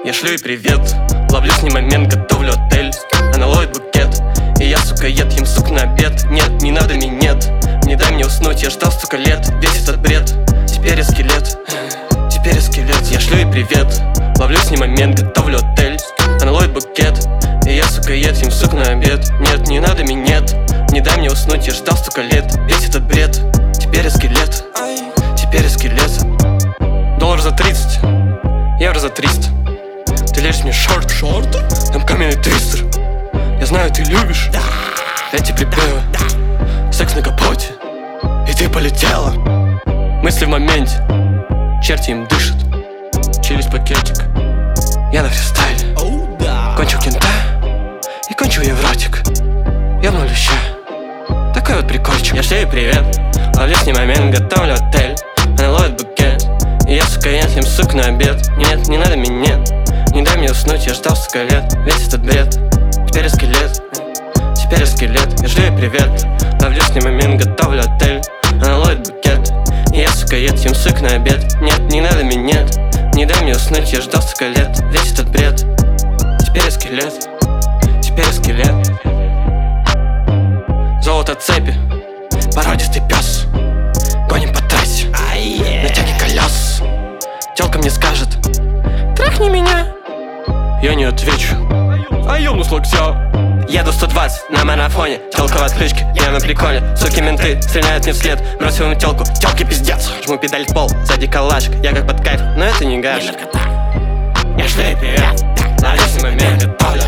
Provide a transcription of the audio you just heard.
Я шлю ей привет, ловлю с ней момент, готовлю отель. Она ловит букет, и я, сука, ем сук на обед. Нет, не надо минет, не дай мне уснуть, я ждал столько лет. Весь этот бред, теперь я скелет, теперь я скелет. Я шлю ей привет, ловлю с ней момент, готовлю отель. Она ловит букет, и я, сука, ем сук на обед. Нет, не надо минет, не дай мне уснуть, я ждал столько лет. Весь этот бред, теперь я скелет, теперь я скелет. Доллар за 30, евро за 300. Ты лезешь мне шорты, там каменный твистер. Я знаю, ты любишь эти припевы, секс на капоте, и ты полетела. Мысли в моменте, черти им дышат. Через пакетик, я на фристайле. Кончил кента и кончил евротик. Я в нулюща, такой вот прикольчик. Я шлю ей привет, ловлю с ней момент, готовлю отель. Она ловит букет, и я, сука, ем сук на обед. Нет, не надо минет, не дай мне уснуть, я ждал столько лет. Весь этот бред, теперь я скелет, теперь я скелет. Я шлю ей привет, ловлю с ней момент, готовлю отель. Она ловит букет, и я, сука, ем сук на обед. Нет, не надо минет, не дай мне уснуть, я ждал столько лет. Весь этот бред, теперь я скелет, теперь я скелет. Золото цепи, породистый пес. Гоним по трассе, на тяге колес. Тёлка мне скажет: трахни меня. Я не отвечу, а ёбну с локтя. Еду 120 на марафоне, тёлка в отключке, я на приколе. Суки менты стреляют мне вслед, бросил ему тёлку, тёлки пиздец. Жму педаль в пол, сзади калашка, я как под кайф, но это не гаш. Я шлю ей привет, ловлю с ней момент, готовлю